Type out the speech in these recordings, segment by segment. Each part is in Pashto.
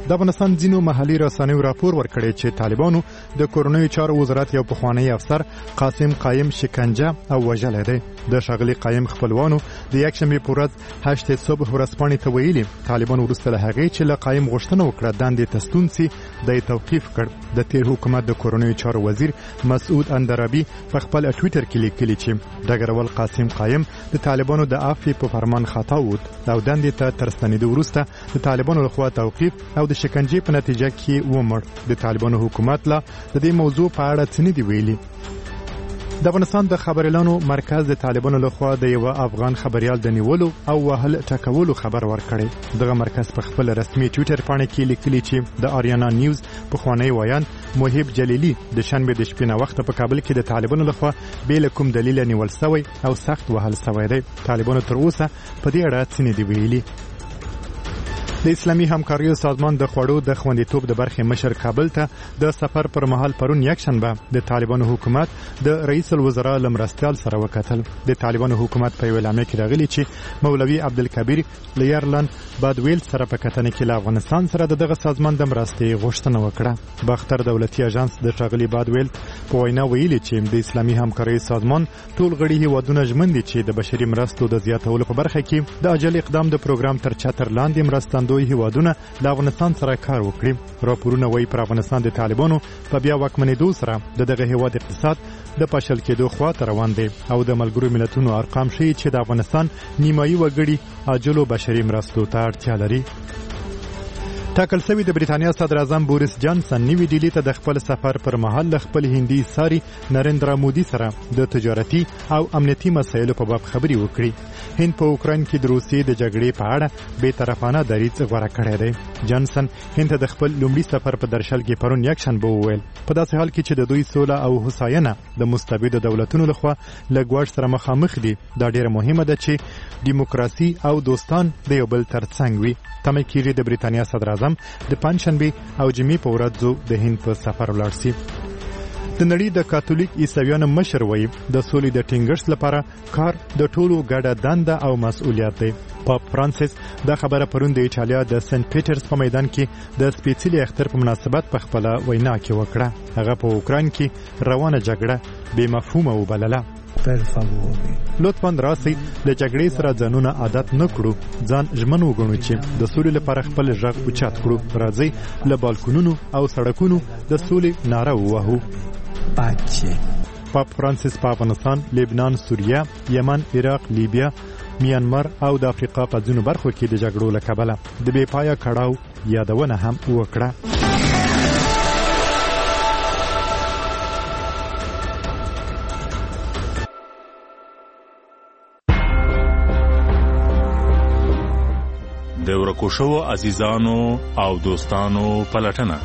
د افغانستان ځینو محلي رسنیو راپور ورکړی چې طالبانو د کورنیو چارو وزارت یو پخوانی افسر قاسم قایم شکنجه او وژلی دی. د ښاغلي قایم خپلوانو د یکشنبې په ورځ 8 صبح ورځپاڼې ته ویلي طالبان وروسته له هغې چې له قایم غوښتنه وکړه دندې ته ستون سي د توقیف کړ. د تیر حکومت د کورنیو چارو وزیر مسعود اندرابي په خپل ټویټر کې لیکلي چې ډګروال قاسم قایم د طالبانو د عفو په فرمان خطا ووت او دندې ته تر ستنېدو وروسته د طالبانو لخوا توقیف او د شکنجې په نتیجه کې ومړ. د طالبانو حکومت لا د دې موضوع په اړه څه نه دي ویلي. د افغانستان د خبريالانو مرکز د طالبانو لخوا د یو افغان خبريال د نیولو او وهل ټکولو خبر ورکړی. دغه مرکز په خپل رسمي ټویټر باندې کې لیکلي چې د آریانا نیوز په خوانی وایان محب جلیلی د شنبه د شپې نه وخت په کابل کې د طالبانو لخوا بل کوم دلیل نیول شوی او سخت وهل شوی دی. طالبانو تر اوسه په دې اړه څه نه دی ویلي. د اسلامي همکاریو سازمان د خوړو د خوندیتوب د برخې مشر کابل ته د سفر پر مهال پرون یکشنبه د طالبانو حکومت د رئیس الوزرا لمرستیال سره وکتل. د طالبانو حکومت په اعلامیه کې راغلی چې مولوي عبدالکبیر لیرلند بادویل سره په کتنه کې له افغانستان سره دغه سازمان د مرستې غوښتنه وکړه. باختر دولتي اژانس د ښاغلي بادویل په وینا ویلي چې د اسلامي همکاریو سازمان ټول غړي هیوادونه ژمن دي چې د بشري مرستو د زیاتولو په برخه کې د عاجل اقدام د پروګرام تر چتر لاندې مرستندوی هیوادونه له افغانستان سره کار وکړي. راپورونه وايي پر افغانستان د طالبانو په بیا واکمنېدو سره دغه هیواد اقتصاد د پاشل کېدو خواته روان دی او د ملګرو ملتونو ارقام ښیي چې د افغانستان نیمایي وګړي عاجلو بشري مرستو ته اړتیا لري. ټاکل شوی د بریټانیا صدر اعظم بوریس جانسن نیوی ډیلی ته د خپل سفر پر مهال له خپل هندي ساري نریندرا مودي سره د تجارتي او امنیتي مسایلو په باب خبرې وکړي. هند په اوکراین کې د روسیې د جګړې په اړه بې طرفانه دریځ غوره کړی دی. جانسن هند ته د خپل لومړي سفر په درشل کې پرون یکشنبه وویل په داسې حال کې چې د دوی سوله او هوساینه د مستبدو دولتونو لخوا له ګواښ سره مخامخ دي دا ډیره مهمه ده چې دیموکراسي او دوستان د یو بل ترڅنګ وي. تمه کېږي د بریټانیا صدر اعظم د پنځشنبه او جمعې په ورځو د هند په سفر ولاړ شي. د نړۍ د کاتولیک عیسویانو مشر وایي د سولې د ټینګښت لپاره کار د ټولو ګډه دنده او مسؤلیت دی. پاپ فرانسیس دا خبره پرون د ایټالیا د سنت پیټرز په میدان کې د سپیڅلي اختر په مناسبت په خپل وینا کې وکړه. هغه په اوکراین کې روانه جګړه بې مفهومه وبلله. لطفاً راسئ له جګړې سره ځانونه عادت نه کړو، ځان ژمن وګڼو چې د سولې لپاره خپل غږ اوچت کړو. راځئ له بالکونونو او سړکونو د سولې ناره ووهو. پاپ فرانسیس په افغانستان، لبنان، سوریه، یمن، عراق، لیبیا، میانمار او د افریقا په ځینو برخو کې د جګړو له کبله د بې پایه کړاو یادونه هم وکړه. د ورکو شوو عزیزانو او دوستانو پلټنه.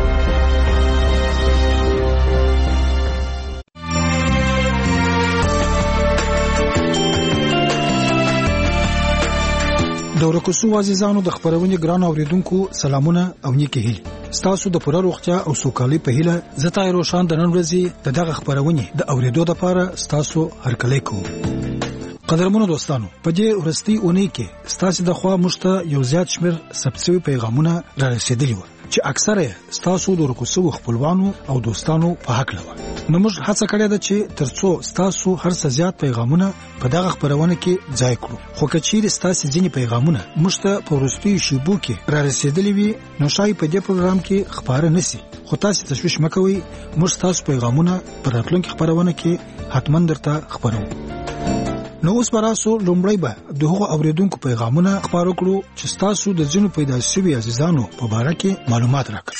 د ورکو شوو عزیزانو د خبرونې ګران اوریدونکو سلامونه او نیکه هیله. ستاسو د پوره روغتیا او سوکالۍ په هیله زه طاهر روشان د نن ورځې دغه خبرونې د اوریدو لپاره ستاسو هرکلی کوم. قدرمنو دوستانو، په دې ورستي اونۍ کې ستاسو د خوا مشته یو زیات شمیر سبسوي پیغامونه را رسیدلي و چې اکثره ستاسو د ورکوسو خپلوانو او دوستانو په حق لوي. نو موږ هڅه کړې ده چې ترڅو ستاسو هر څه زیات پیغامونه په دغه خبرونه کې ځای کړو. خو کچیر ستاسو ځینی پیغامونه مشته په ورستي شیبو کې را رسیدلي وي نو شای په دې پروګرام کې خبره نسی. خو تاسو تشویش مکوئ، موږ تاسو پیغامونه پر راتلونکي خبرونه کې حتما درته خبرو. نو اوس براسو لومړی به دغه اوریدونکو پیغامونه خبرو کړو چې تاسو د ځینو پیدا شوی عزیزانو په اړه کې معلومات راکړئ.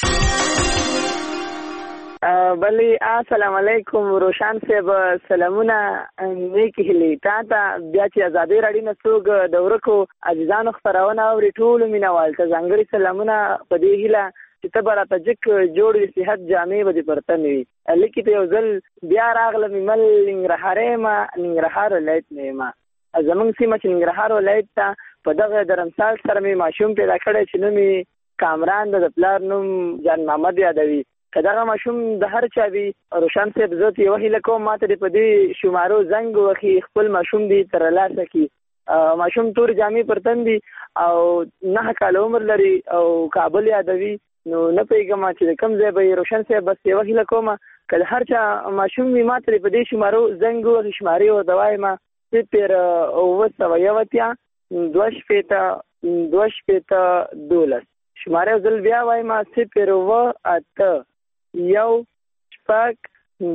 بلی السلام علیکم روشان صاحب، سلامونه نیکی هیلی تا بیا چې ازادي راډیو نه څوک د ورکو عزیزانو خبرونه اوري ټول مینوال ته ځانګړي سلامونه په دې هیله چې ته به راته جک جوړ وي، صحت جامې به دې پرته نه وي. لیکې ته یو ځل بیا راغلم مل ننګرهار ما ننګرهار ولایت نه ما زمونږ سیمه چې ننګرهار ولایت ته په دغه درمسال سره مې ماشوم پیدا کړی چې نوم یې کامران د پلار نوم جان محمد یادوي. که دغه ماشوم د هر چا وي روشان صاحب زه ته یوه هیله کوم ما ته دې په دې شمارو زنګ وکړي خپل ماشوم دې ترلاسه کړي ماشوم تور جامې پر تن دي او 9 کال عمر لري او کابل یادوي نو نه پیګم چې کم ځای به روشن صاحب بس یو هیله کوم کله هر چا ماشوم می ماته په دې شمارو زنګ او شماري او دوای ما سپر او وسویوتیا 2 شپېته 12 شماره ځل بیا وای ما سپر و اته یو شپږ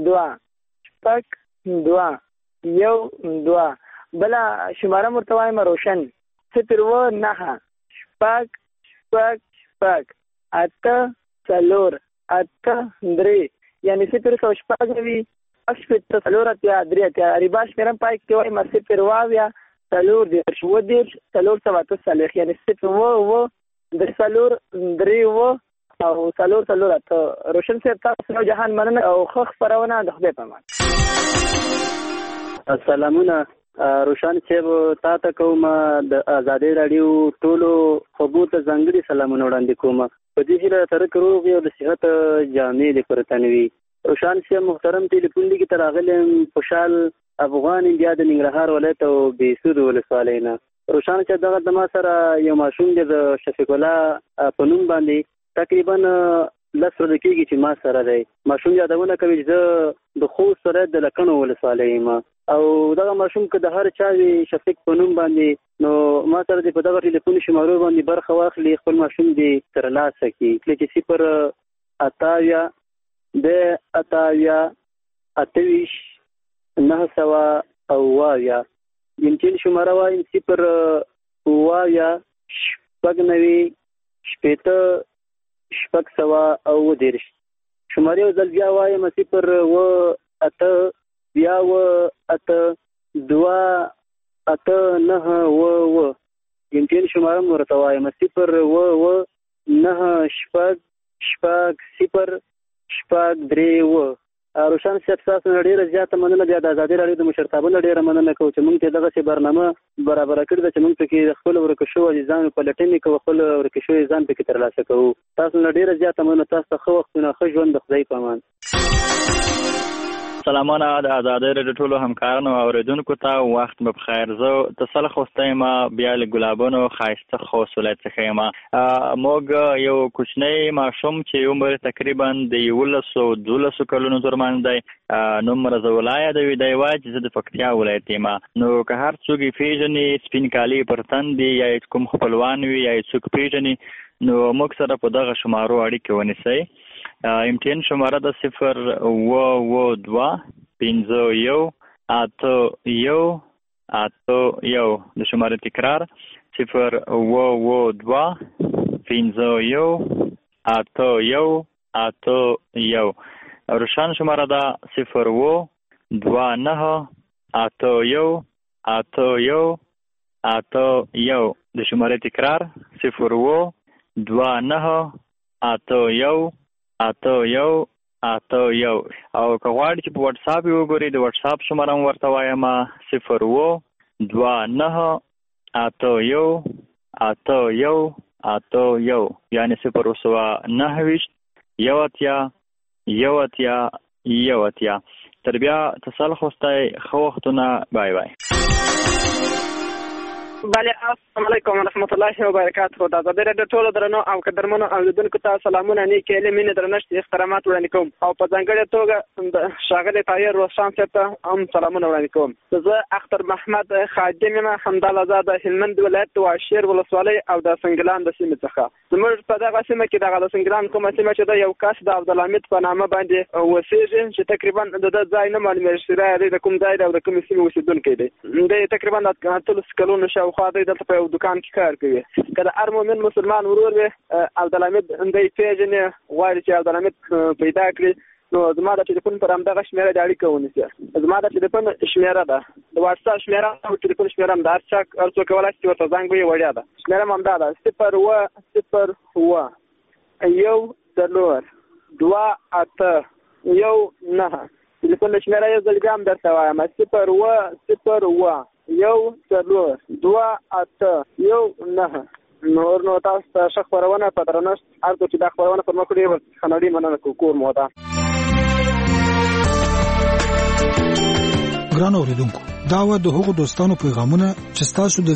2 یو 2 بلا شماره مرتوای ما روشن سپر و 9 شپږ اته 4 اته 3 یعنی سپر سو شپږ وی شپږ 4 اتیا 3 اتیا ریباش میرم پای کې وای ما سپر واویا 4 دیر شو دیر 4 سواته صالح یعنی سپر و د 4 3 و او 4 ته روشن صاحب تاسو نو جهان مننه او خو خبرونه د خدای په امان. السلامونه روشن صاحب تاسو کوم د آزادۍ رادیو ټولو خبرو ته ځانګړي سلامونه وړاندې کوم په دې هیله تر کروغي او د صحت جامع لپاره روشن صاحب محترم ټلیفون لګي تر اغلم خوشحال افغان انډیا د ننګرهار ولایت او بیسود ولسوالۍ نه روشن صاحب دغه د ما سره یو ماشوم د شفیق الله په نوم باندې تقریبا 10 ورځې کېږي چې ما سره دی ماشوم یادونه کوي چې د خوست ولایت د لکڼو ولسوالۍ ما او دغه ماشوم که د هر چا وي شفیق په نوم باندې نو ما سره د په دغه ټلیفون شمارو باندې برخه واخلي خپل ماشوم دی ترلاسه کړي کله چې 0 اتاویا د اتاویا 28 900 او وایا يمكن شماره وایم 0 وایا شپږ شپېته 600 او 10 شماره ځل بیا وایم 0 و اته بیا و اته 2 اته 9 و يمكن شماره ورته وایم 0 و 9 شپږ 0 شپږ 3 و روشن صاحب تاسو ډیره زیاته مننه د آزادۍ رادیو د مشرتابه ډیره مننه کوم چې موږ ته دغه برنامه برابر کړی چې موږ پکې خپل ورکشو ځان په لټنې کې خپل ورکشو ځان پکې ترلاسه کوو تاسو ډیره زیاته مننه تاسو خو وختونه خو ژوند د خدای په امان. سلامونه د آزادۍ رادیو ټولو همکارانو او اوریدونکو ته وخت به بخیر. زه تسل خوستایم بیا له ګلابونو ښایسته خوست ولایت څخه یم. موږ یو کوچنی ماشوم چې عمر تقریبا د 11 کلونو ترمن دی نوم رضا یادوي دی وایي چې زه د پکتیا ولایت یم. نو که هر څوک یې پیژني سپین کالي پر تن دي یا کوم خپلوان وي یا څوک پیژني نو موږ سره په دغه شمارو اړیکه ونیسئ. امتحان شماره د 0 51 81 د شماره تکرار 0 51 81 روشن شماره ده 0 29 81 د شماره تکرار 0 29 81 او که غواړئ چې په واتس اپ یې وګورئ د واتس اپ شماره هم ورته وایم 0 29 81 یعنې 0 تر بیا تسل خوستای ښه وختونه بای بای. بله السلام علیکم ورحمت الله وبرکاته. د آزادۍ رادیو ټولو درنو او قدرمنو اوریدونکو ته سلامونه نیکې هیلې مینې درنښت احترامات وړاندې کوم او په ځانګړې توګه د ښاغلي طاهر روشن صاحب ته هم سلامونه وړاندې کوم. زه اختر محمد خادم یم همدغه زه د هلمند ولایت واشیر ولسوالۍ او د سنګلان د سیمې څخه. زموږ په دغه سیمه کې دغه د سنګلان کومه سیمه چې د یو کس د عبدالحمید په نامه باندې اوسېږي چې تقریبا د ده ځای نه معلومېږي چې دی د کوم ځای دی او د کومې سیمې اوسېدونکی دی. دی تقریبا د 18 کلونو شاوخوا دی دلته په یو دکان کې کار کوي. که د هر مؤمن مسلمان ورور وي عبدالحمید دی پیژني غواړي چې عبدالحمید پیدا کړي نو زما د ټلیفون پر همدغه شمېره د اړیکه ونیسي. زما د ټلیفون شمېره ده د واتساپ شمېره او ټلیفون شمېره هم د هر څوک کولی شي چې ورته زنګ ووهي وړیا ده. شمېره هم همدا ده 0 0 2 8 1 9 ټلیفون شمېره یو ځل بیا هم درته وایم 0 0 2 8 1 9 نور نو تاسو ته ښه خپرونه په درنښت هر څوک چې دا خپرونه پر مخ وړي ورڅخه نړۍ مننه کور مو ده. ګران اوریدونکو دا و د هغو دوستانو پیغامونه چې تاسو د